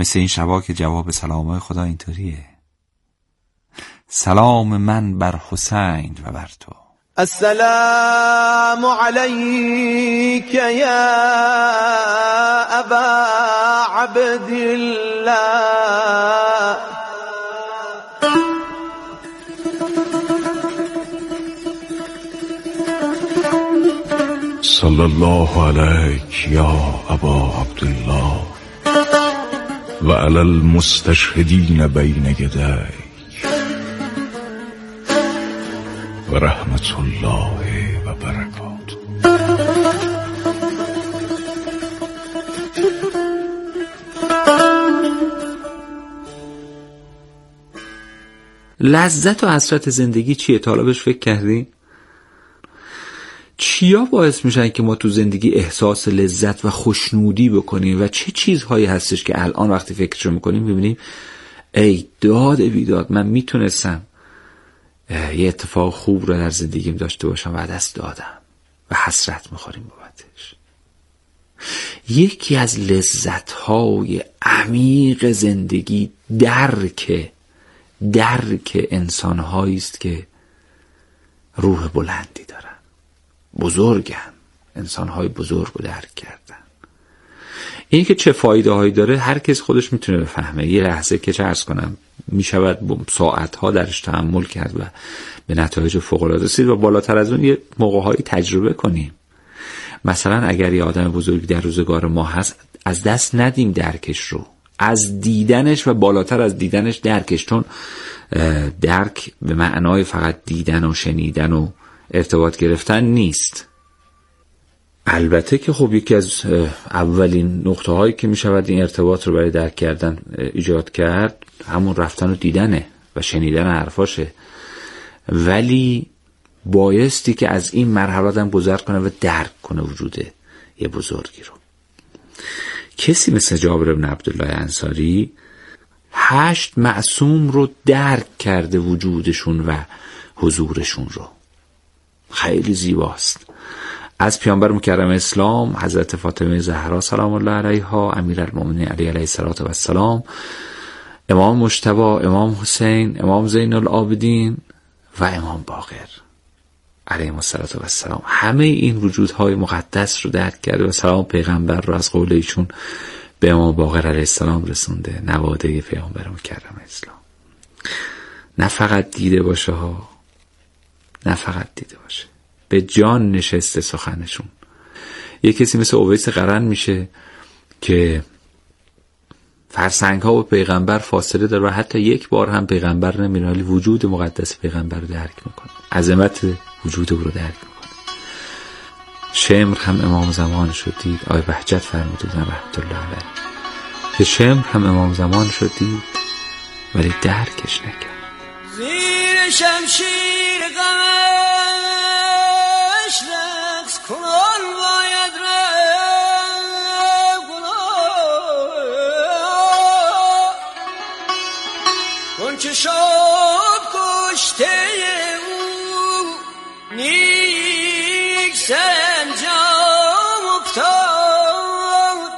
مثل این شبا که جواب سلامای خدا اینطوریه: سلام من بر حسین و بر تو. السلام علیک یا ابا عبدالله صلی الله علیک یا ابا عبدالله و علی المستشهدین بین یدیک و رحمت الله و برکاته. لذت و حسرت زندگی چیه؟ تا حالا بهش فکر کردی؟ چیا باعث میشن که ما تو زندگی احساس لذت و خوشنودی بکنیم و چه چیزهایی هستش که الان وقتی فکرشو میکنیم ببینیم ای داد بیداد من میتونستم یه اتفاق خوب رو در زندگیم داشته باشم و دست دادم و حسرت میخوریم بابتش. یکی از لذت‌های عمیق زندگی درک انسان‌هایی است که روح بلندی دارن، بزرگن، انسان‌های بزرگ رو درک کردن. این که چه فایده هایی داره هر کس خودش میتونه بفهمه. یه لحظه که چه عرض کنم میشود ساعتها درش تأمل کرد و به نتایج فوق‌العاده رسید و بالاتر از اون یه موقع‌هایی تجربه کنیم. مثلا اگر یه آدم بزرگی در روزگار ما هست از دست ندیم درکش رو، از دیدنش و بالاتر از دیدنش درکش، چون درک به معنای فقط دیدن و شنیدن و ارتباط گرفتن نیست. البته که خب یکی از اولین نقطه هایی که می شود این ارتباط رو برای درک کردن ایجاد کرد همون رفتن و دیدنه و شنیدن حرفاشه، ولی بایستی که از این مرحله آدم گذر کنه و درک کنه وجود یه بزرگی رو. کسی مثل جابر بن عبدالله انصاری 8 معصوم رو درک کرده، وجودشون و حضورشون رو. خیلی زیباست. از پیامبر مکرم اسلام حضرت فاطمه زهرا سلام الله علیها، امیرالمومنین علی علیه السلام، امام مجتبی، امام حسین، امام زین العابدین و امام باقر علیهم السلام، همه این وجودهای مقدس رو درک کرده و سلام پیغمبر رو از قول ایشون به امام باقر علیه السلام رسونده، نواده پیامبر مکرم اسلام. نه فقط دیده باشه ها، نه فقط دیده باشه، به جان نشسته سخنشون. یک کسی مثل اویس قرن میشه که فرسنگ ها و پیغمبر فاصله داره و حتی یک بار هم پیغمبر نمیره ولی وجود مقدس پیغمبر رو درک میکنه، عظمت وجود او رو درک میکنه. شمر هم امام زمان شد دید، آقای بهجت فرمودن رحمت الله علیه که شمر هم امام زمان شد دید ولی درکش نکرد. زیر شمشیر غمش رقص کنان باید رفت کن که شد کشته او نیک سرانجام افتاد.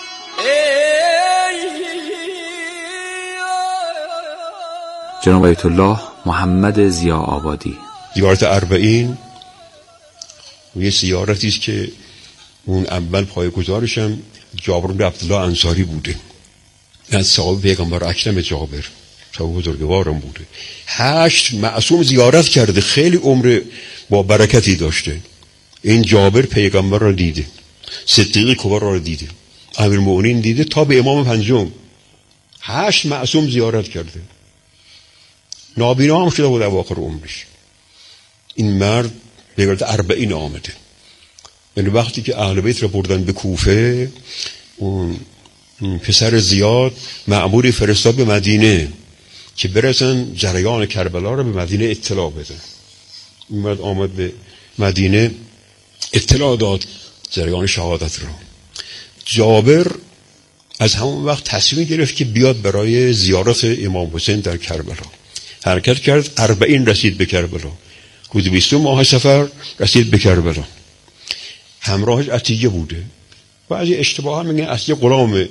جناب آیت الله محمد ضیا آبادی. زیارت اربعین یه زیارتی است که اون اول پایه‌گذارشم جابر بن عبدالله انصاری بوده، از صحابه پیغمبر اکرم جابر، صحابه بزرگوارم بوده. 8 معصوم زیارت کرده، خیلی عمر با برکتی داشته. این جابر پیغمبر را دیده، صدیق کبرا را دیده، امیرالمومنین دیده تا به امام پنجم. 8 معصوم زیارت کرده، نابینا هم شده بود اواخر عمرش. این مرد به گرد 40 آمده. یعنی وقتی که اهل بیت را بردن به کوفه، اون پسر زیاد مأموری فرستاد به مدینه که برسن جریان کربلا را به مدینه اطلاع بدن. این مرد آمد به مدینه اطلاع داد جریان شهادت را. جابر از همون وقت تصمیم گرفت که بیاد برای زیارت امام حسین در کربلا. حرکت کرد، 40 رسید به کربلا. روز 20 ماه صفر رسید به کربلا. همراهش عتیقه بوده. بعضی اشتباه هم میگن اصلی غلام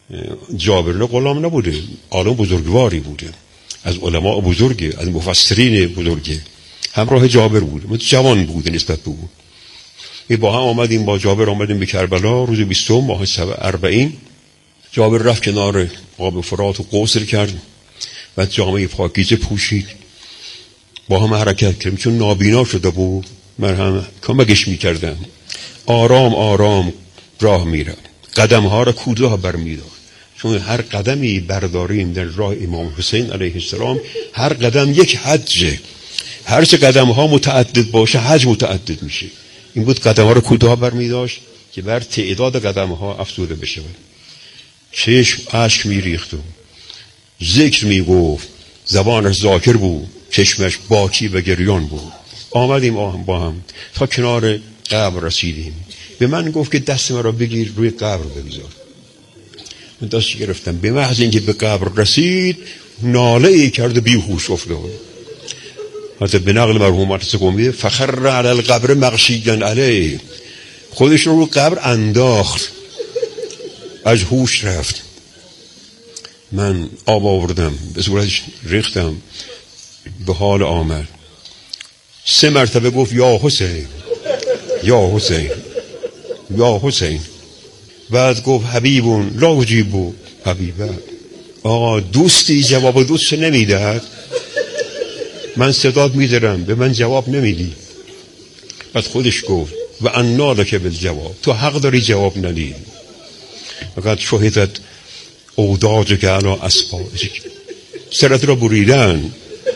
جابر غلام نبوده، عالم بزرگواری بوده، از علماء بزرگه، از مفسرین بزرگه، همراه جابر بوده، جوان بوده نسبت به اون. با هم آمدیم، با جابر آمدیم به کربلا روز 20 ماه 40. جابر رفت کنار آب فرات و غسل کرد و جامعه پاکیزه پوشید. با هم حرکت کردیم، چون نابینا شده بود من هم کمکش میکردم. آرام آرام راه میرم، قدم ها را کوتاه برمیدارم، چون هر قدمی برداریم در راه امام حسین علیه السلام هر قدم یک حجه، هر چه قدم ها متعدد باشه حج متعدد میشه. این بود قدم ها را کوتاه برمیداشت که بر تعداد قدم ها افزوده بشه. چشم اشک میریخت و ذکر میگفت، زبانش ذاکر بود، چشمش باکی و گریان بود. آمدیم با هم تا کنار قبر رسیدیم. به من گفت که دست من را بگیر روی قبر بگذار. من دستی گرفتم. به محض اینکه به قبر رسید ناله ای کرد و بیهوش افتاد. حتی به نقل مرحومات سکومی فخر علی القبر مغشیا علیه، خودش رو قبر انداخت، از هوش رفت. من آب آوردم به صورتش ریختم، به حال آمد. 3 مرتبه گفت یا حسین یا حسین یا حسین. بعد گفت حبیبون لا اجیبو حبیبه. آقا دوستی جواب دوست نمیدهد، من صدات میدارم به من جواب نمیدی. بعد خودش گفت و انا لک بالجواب، تو حق داری جواب ندی. فقط شهدت اوداجک علی اصفاجک، سرت را بریدن،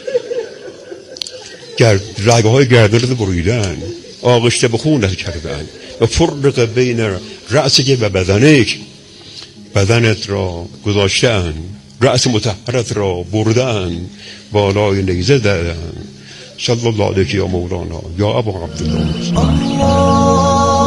رگه های گردن را بریدن، آغشته به خون کردن و فرق بین رأسک و بدنک، بدنت را گذاشتن، رأس مطهرت را بردن، بالای نیزه دادن. صلی الله علیک یا مولانا یا ابا عبدالله.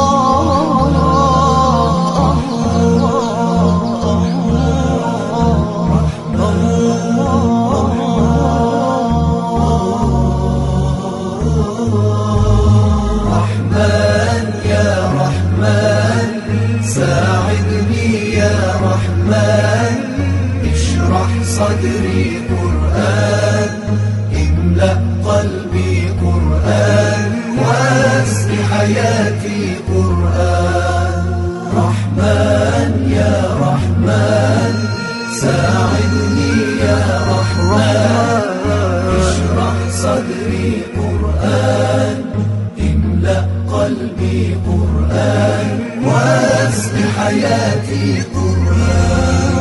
صدري قرآن، املأ قلبي قرآن، واسق حياتي قرآن. رحمن يا رحمن ساعدني يا رحمن، اشرح صدري قرآن، املأ قلبي قرآن، واسق حياتي قرآن.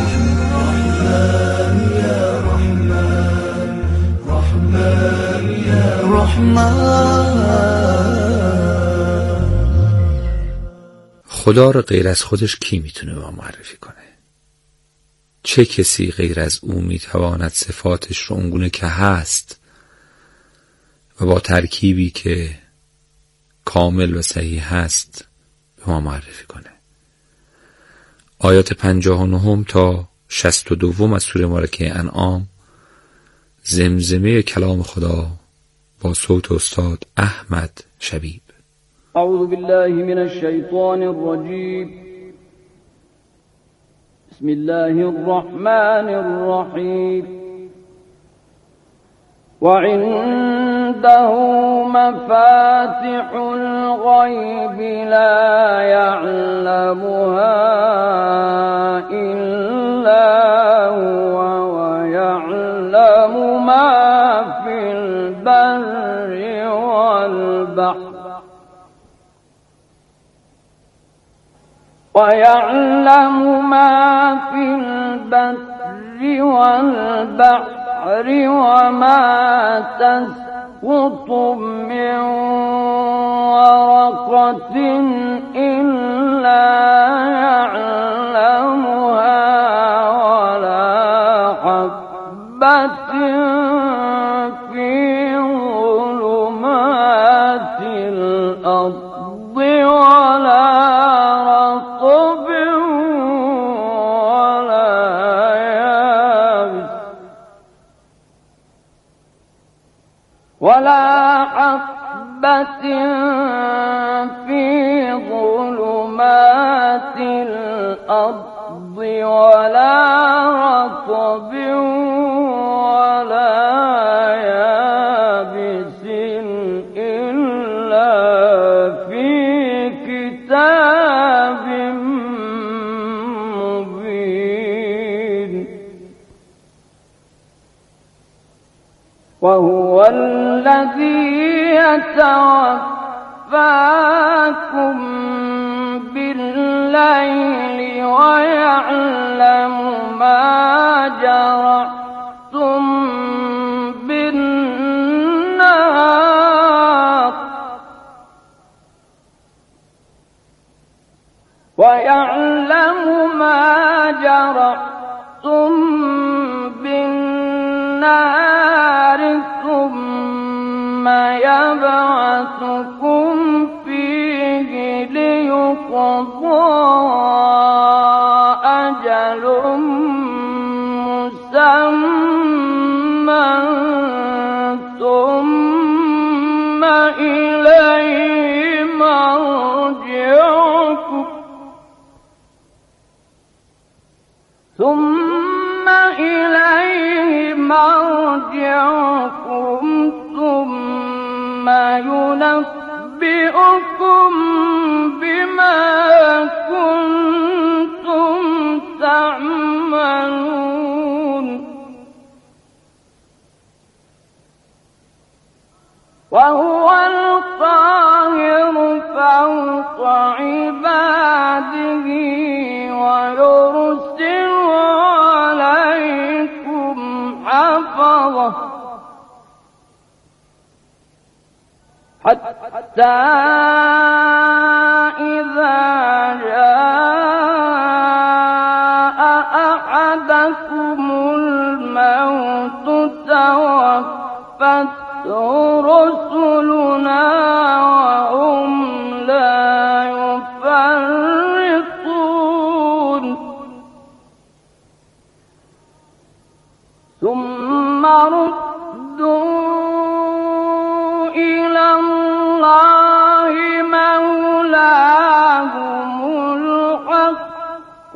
خدا را غیر از خودش کی میتونه به ما معرفی کنه؟ چه کسی غیر از او میتواند صفاتش رو اونگونه که هست و با ترکیبی که کامل و صحیح هست به ما معرفی کنه؟ آیات 59 تا 62 از سوره مبارکه انعام زمزمه کلام خدا با صوت استاد احمد شبیب. اعوذ بالله من الشیطان الرجیم. بسم الله الرحمن الرحیم. وعنده مفاتح الغیب لا يعلمها إلا هو ويعلم ما في البر والبحر وما تسقط من ورقة إلا يعلمها ولا حبة في ظلمات الأرض ولا رطب ولا يابس ولا حبة في ظلمات الأرض ولا رطب ولا يابس إلا في كتاب مبين وهو الذي يتوفاكم بالليل ويعلم ما جرحتم بالنهار ثم يبعثكم فيه ليقضى أجل مسمى ثم إليه مرجعكم ثم ينبئكم بما كنتم تعملون وهو القاهر فوق عباده ويرسل عليكم حفظة حتى إذا جاء أحدكم الموت توفته رسلنا وهم لا يفرطون ثم ردوا إلى الله مولاهم الحق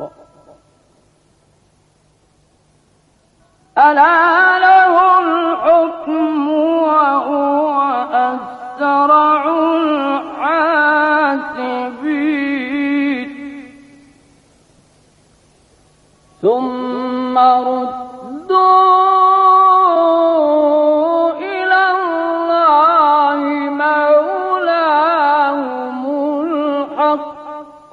ألا له الحكم وهو أسرع الحاسبين ثم ردوا إلى الله مولاهم الحق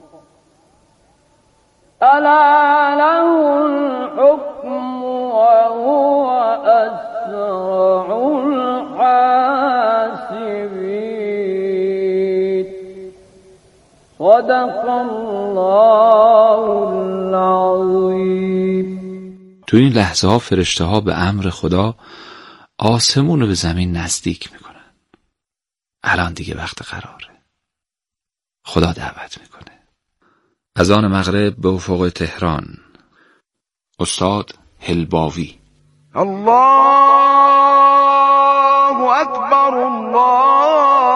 ألا له الحكم وهو أسرع الحاسبين صدق الله العظيم. تو این لحظه ها فرشته ها به امر خدا آسمون رو به زمین نزدیک میکنن. الان دیگه وقت قراره. خدا دعوت میکنه. اذان مغرب به افق تهران. استاد هلباوی. الله اکبر الله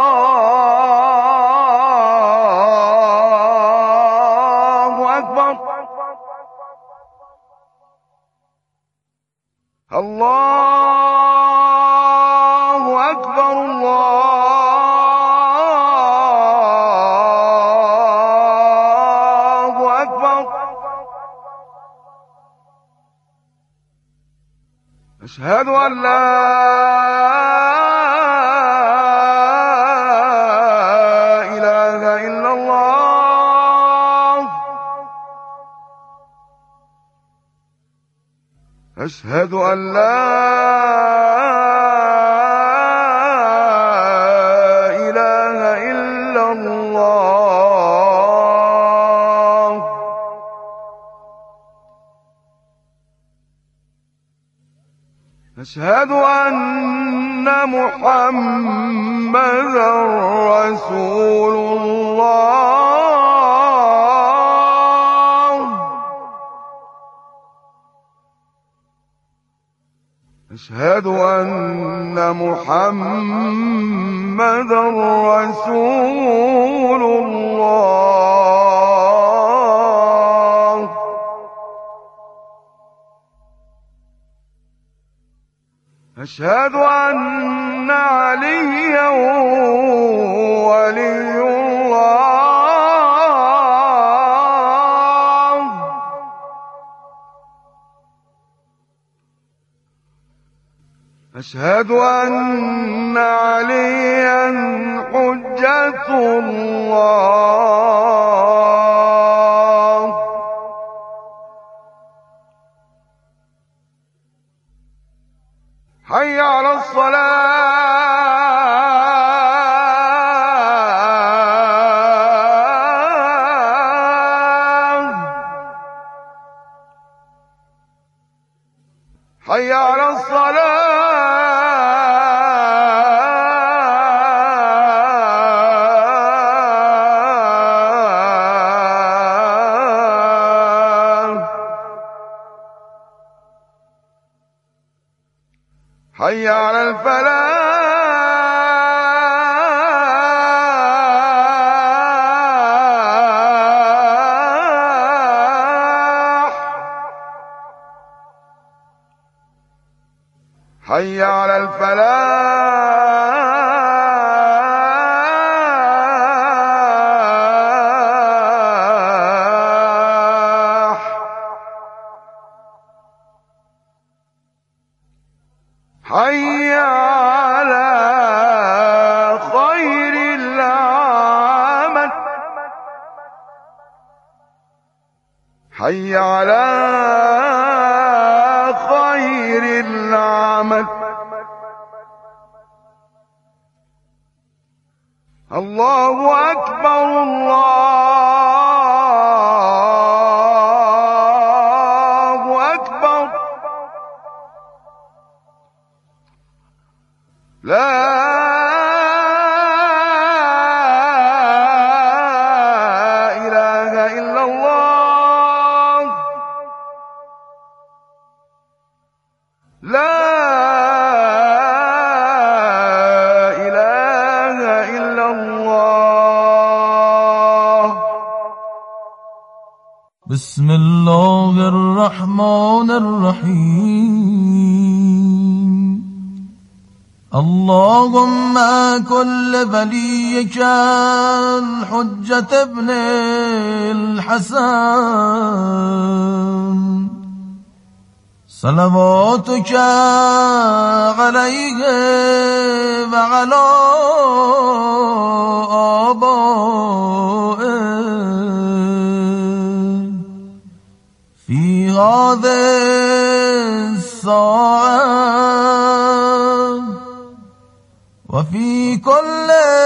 اکبر الله اکبر الله اکبر أشهد أن لا إله إلا الله أشهد أن لا إله إلا الله أشهد أن محمدا رسول الله أشهد أن محمدا رسول الله أشهد أن عليا ولي الله أشهد أن عليا حجة الله حي على الصلاة حي على الصلاة حي على الفلاح حي على الفلاح حي على خير العمل حي على خير العمل الله أكبر الله أكبر لا إله إلا الله لا إله إلا الله بسم الله الرحمن الرحيم اللهم كل وليك الحجة ابن الحسن صلواتك عليه وعلى آبائه في هذه الساعة وفي كل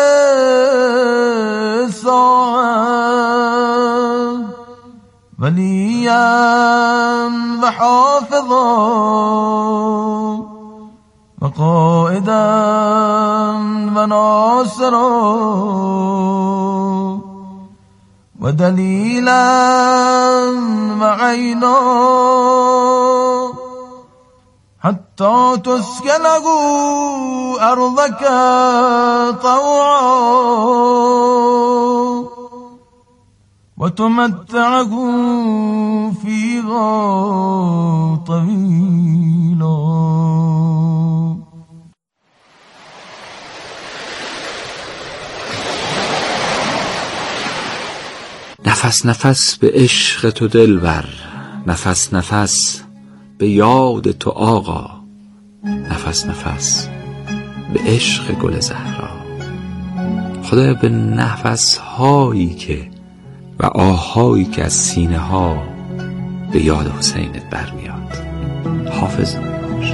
ساعة وليا وحافظا وقائدا وناصرا ودليلا وعينا حتى تسكنه أرضك طوعا وتمتعه فيها طويلا. نفس نفس به عشق تو دلبر، نفس نفس به یاد تو آقا، نفس نفس به عشق گل زهرا. خدایا به نفس هایی که و آهایی که از سینه ها به یاد حسینت برمیاد حافظ باش.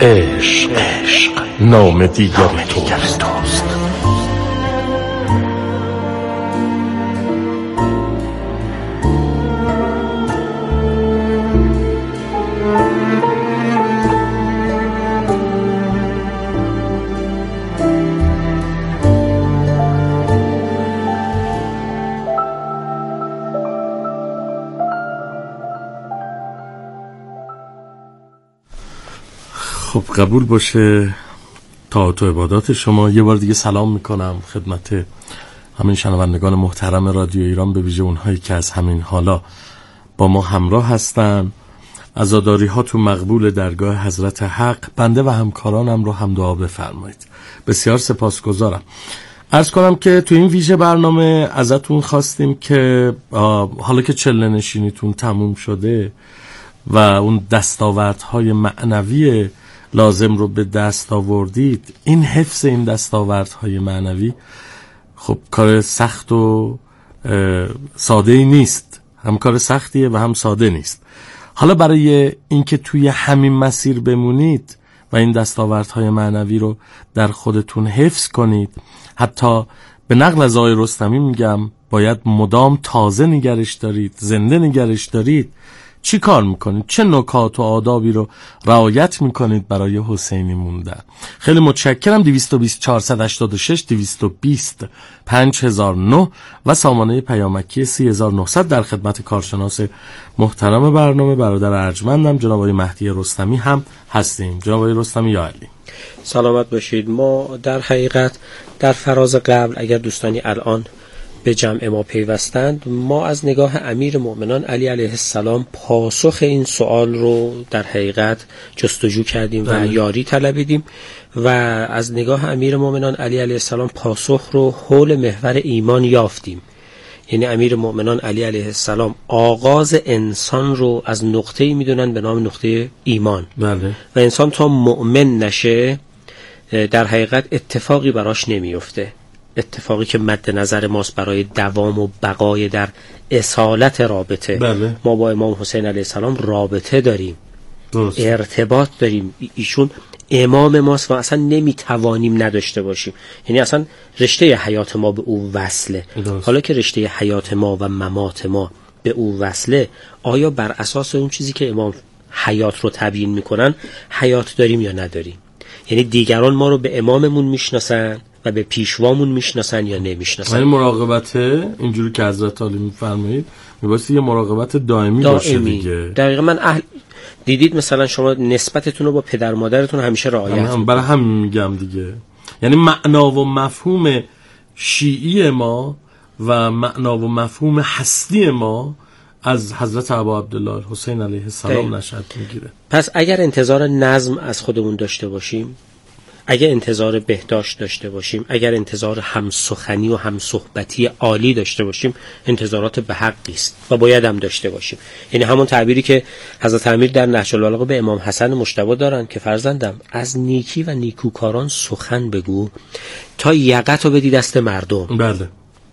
عشق نام دیگر توست. خب قبول باشه طاعت و عبادات شما. یه بار دیگه سلام میکنم خدمت همین شنوندگان محترم رادیو ایران، به ویژه اونهایی که از همین حالا با ما همراه هستن. عزاداری هاتون مقبول درگاه حضرت حق. بنده و همکارانم رو هم دعا بفرمایید. بسیار سپاسگزارم. عرض کنم که تو این ویژه برنامه ازتون خواستیم که حالا که چله نشینیتون تموم شده و اون دستاوردهای معنوی لازم رو به دست آوردید، این حفظ این دستاوردهای معنوی خب کار سخت و ساده ای نیست. هم کار سختیه و هم ساده نیست. حالا برای اینکه توی همین مسیر بمونید و این دستاوردهای معنوی رو در خودتون حفظ کنید، حتی به نقل از آقای رستمی میگم باید مدام تازه نگرش دارید، زنده نگرش دارید. چی کار میکنید؟ چه نکات و آدابی رو رعایت میکنید برای حسینی موندن؟ خیلی متشکرم. 220 486 220 5009 و سامانه پیامکی 3900 در خدمت کارشناس محترم برنامه برادر ارجمندم جناب آقای مهدی رستمی هم هستیم. جناب آقای رستمی یا علی سلامت باشید. ما در حقیقت در فراز قبل اگر دوستانی الان به جمع ما پیوستند، ما از نگاه امیر مؤمنان علی علیه السلام پاسخ این سوال رو در حقیقت جستجو کردیم و یاری طلبیدیم و از نگاه امیر مؤمنان علی علیه السلام پاسخ رو حول محور ایمان یافتیم. یعنی امیر مؤمنان علی علیه السلام آغاز انسان رو از نقطه‌ای میدونن به نام نقطه ایمان. بله. و انسان تا مؤمن نشه در حقیقت اتفاقی براش نمیفته. اتفاقی که مد نظر ماست برای دوام و بقای در اصالت رابطه. بله. ما با امام حسین علیه السلام رابطه داریم، درست. ارتباط داریم. ایشون امام ماست و اصلا نمیتوانیم نداشته باشیم. یعنی اصلا رشته حیات ما به او وصله. درست. حالا که رشته حیات ما و ممات ما به او وصله، آیا بر اساس اون چیزی که امام حیات رو تبیین میکنن حیات داریم یا نداریم؟ یعنی دیگران ما رو به اماممون میشناسن و به پیشوامون میشناسن یا نمیشناسن. این مراقبته اینجوری که حضرت علی میفرمایید میبایستی یه مراقبت دائمی باشه دیگه. دقیقاً. من دیدید مثلا شما نسبتتون رو با پدر مادرتون همیشه رعایت میکنید. برای همین میگم دیگه. یعنی معنا و مفهوم شیعی ما و معنا و مفهوم هستی ما از حضرت ابا عبدالله حسین علیه السلام نشأت میگیره. پس اگر انتظار نظم از خودمون داشته باشیم، اگر انتظار بهداشت داشته باشیم، اگر انتظار همسخنی و همصحبتی عالی داشته باشیم، انتظارات به حقی است و باید هم داشته باشیم. یعنی همون تعبیری که حضرت امیر در نهج البلاغه به امام حسن مجتبی دارن که فرزندم از نیکی و نیکوکاران سخن بگو تا یقتو بدی دست مردم. بله.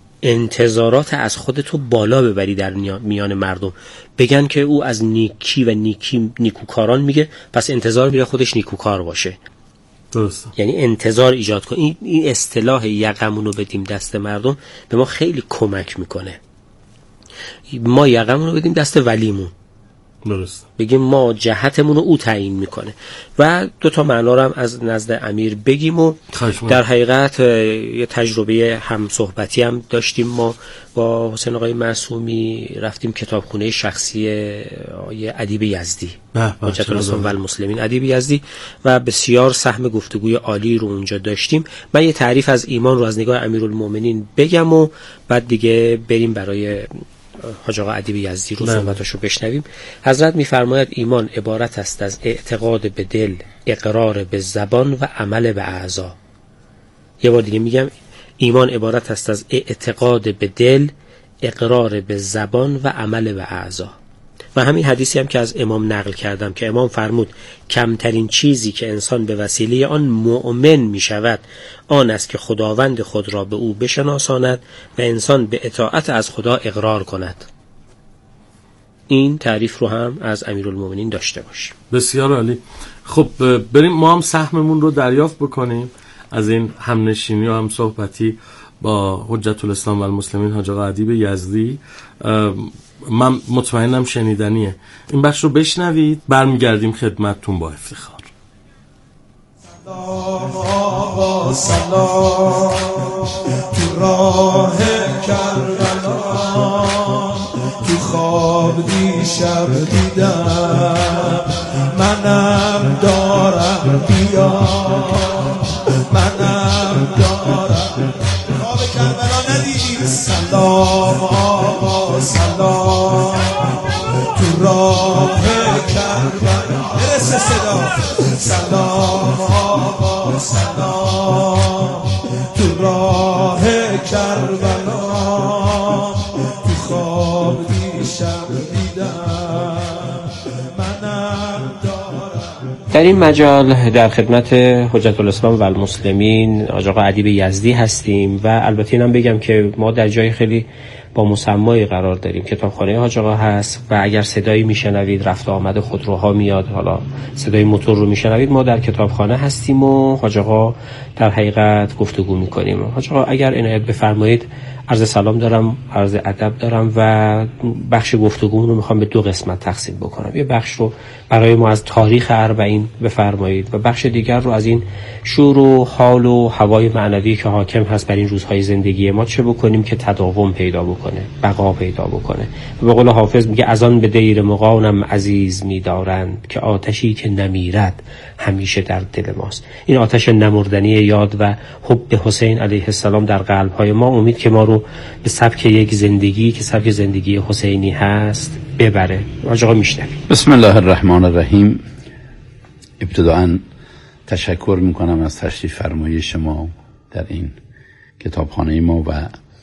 انتظارات از خودتو بالا ببری در میان مردم، بگن که او از نیکی و نیکوکاران میگه، پس انتظار میره خودش نیکوکار باشه. درست. یعنی انتظار ایجاد کن. این اصطلاح یقمون رو بدیم دست مردم به ما خیلی کمک میکنه. ما یقمون رو بدیم دست ولیمون، درست. بگیم ما جهتمون رو او تعیین میکنه. و دو تا معنا رو هم از نزد امیر بگیم و در حقیقت یه تجربه هم صحبتی هم داشتیم. ما با حسین آقای معصومی رفتیم کتابخونه شخصی یه ادیب یزدی، حجت الاسلام و المسلمین ادیب یزدی، و بسیار سهم گفتگوی عالی رو اونجا داشتیم. من یه تعریف از ایمان رو از نگاه امیرالمومنین بگم و بعد دیگه بریم برای حاج آقا ادیب یزدی رو صحبتاشو بشنویم. حضرت میفرماید ایمان عبارت است از اعتقاد به دل، اقرار به زبان و عمل به اعضا. یه بار دیگه میگم، ایمان عبارت است از اعتقاد به دل، اقرار به زبان و عمل به اعضا. و همین حدیثی هم که از امام نقل کردم که امام فرمود کمترین چیزی که انسان به وسیله آن مؤمن می شود آن است که خداوند خود را به او بشناساند و انسان به اطاعت از خدا اقرار کند. این تعریف رو هم از امیرالمومنین داشته باشیم. بسیار عالی. خب بریم ما هم سهممون رو دریافت بکنیم از این همنشینی و هم صحبتی با حجت الاسلام و المسلمین حاج آقا ادیب یزدی. من مطمئنم شنیدنیه. این بخش رو بشنوید، برمیگردیم خدمتتون با افتخار. سلام سلام تو راه کربلا، تو خواب دیشب دیدم منم دارم بیا، منم دارم. خواب کربلا ندیدی؟ سلام آقا سلام تو راه کربلا، برسه صدا. سلام آقا سلام تو راه کربلا، تو خواب دیشب دیدم منم دارم. در این مجال در خدمت حجت الاسلام و المسلمین حاج آقا ادیب یزدی هستیم و البته اینم بگم که ما در جای خیلی با مسمایی قرار داریم. کتابخانه حاج آقا هست و اگر صدایی میشنوید رفت آمد خودروها میاد، حالا صدای موتور رو میشنوید، ما در کتابخانه هستیم و حاج آقا در حقیقت گفتگو میکنیم. حاج آقا اگر عنایت بفرمایید، عرض سلام دارم، عرض ادب دارم و بخش گفتگو رو میخوام به دو قسمت تقسیم بکنم. یه بخش رو برای ما از تاریخ اربعین بفرمایید و بخش دیگر رو از این شور و حال و هوای معنوی که حاکم هست بر این روزهای زندگی ما چه بکنیم که تداوم پیدا بکنه، بقا پیدا بکنه. و به قول حافظ میگه از آن به دیر مغانم عزیز می‌دارند که آتشی که نمیرد همیشه در دل ماست. این آتش نمردنی یاد و حب حسین علیه السلام در قلب‌های ما امید که ما رو به سبک یک زندگی که سبک زندگی حسینی هست ببره. حاج آقا میشنویم. بسم الله الرحمن الرحیم. ابتداً تشکر میکنم از تشریف فرمایی شما در این کتابخانه ما و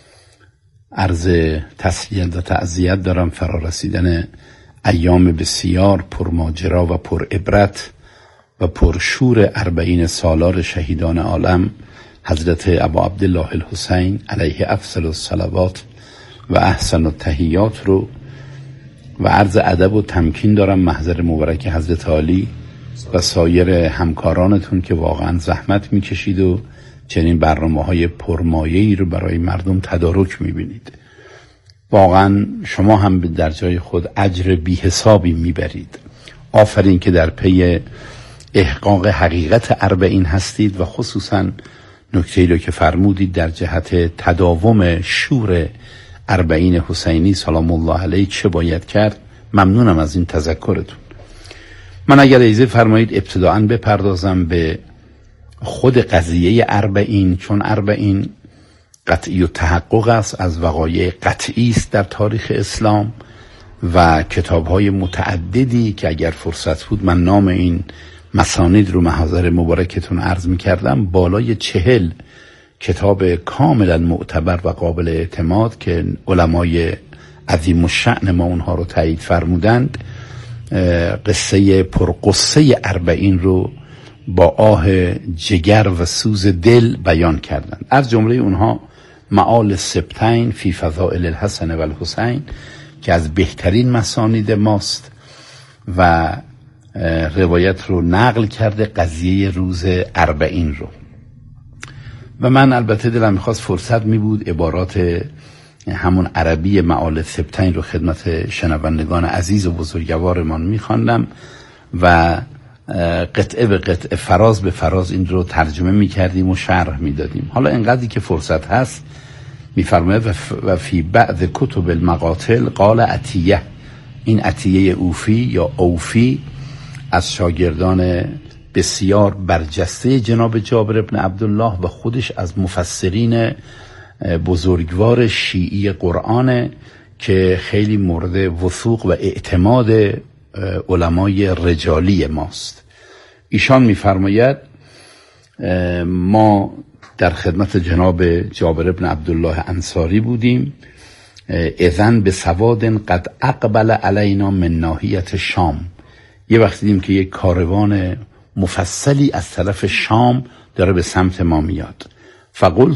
عرض تسلیت و تعزیت دارم فرارسیدن ایام بسیار پرماجرا و پر عبرت و پرشور 40 سالار شهیدان عالم حضرت ابا عبدالله الحسین علیه افضل الصلوات و احسن التحیات رو و عرض ادب و تمکین دارم محضر مبارک حضرت عالی و سایر همکارانتون که واقعا زحمت میکشید و چنین برنامه‌های پرمایه‌ای رو برای مردم تدارک میبینید. واقعا شما هم در جای خود اجر بی حسابی میبرید. آفرین که در پی احقاق حقیقت 40 هستید و خصوصا نکته‌ای رو که فرمودید در جهت تداوم شور 40 حسینی سلام الله علیه چه باید کرد. ممنونم از این تذکرتون. من اگر اجازه فرمایید ابتداءً بپردازم به خود قضیه 40، چون 40 قطعی و تحقق است، از وقایع قطعی است در تاریخ اسلام و کتاب‌های متعددی که اگر فرصت بود من نام این مسانید رو محضر مبارکتون عرض می‌کردم، بالای 40 کتاب کاملا معتبر و قابل اعتماد که علمای عظیم الشأن ما اونها رو تایید فرمودند، قصه پرقصه 40 رو با آه جگر و سوز دل بیان کردند. از جمله اونها معال السبتین فی فضائل الحسن و الحسین که از بهترین مسانید ماست و روایت رو نقل کرده، قضیه روز 40 رو. و من البته دلم میخواست فرصت میبود عبارات همون عربی معال سبتین رو خدمت شنوندگان عزیز و بزرگوارمان میخواندم و قطعه به قطعه فراز به فراز این رو ترجمه میکردیم و شرح میدادیم. حالا انقدری که فرصت هست میفرماید و فی بعض کتب المقاتل قال عطیه، این عطیه اوفی یا اوفی از شاگردان بسیار برجسته جناب جابر ابن عبدالله و خودش از مفسرین بزرگوار شیعی قرآن که خیلی مورد وثوق و اعتماد علمای رجالی ماست. ایشان میفرماید ما در خدمت جناب جابر ابن عبدالله انصاری بودیم، اذن به سواد قد اقبل علینا من ناحیت شام. یه وقت دیدیم که یک کاروان مفصلی از طرف شام داره به سمت ما میاد. فقلت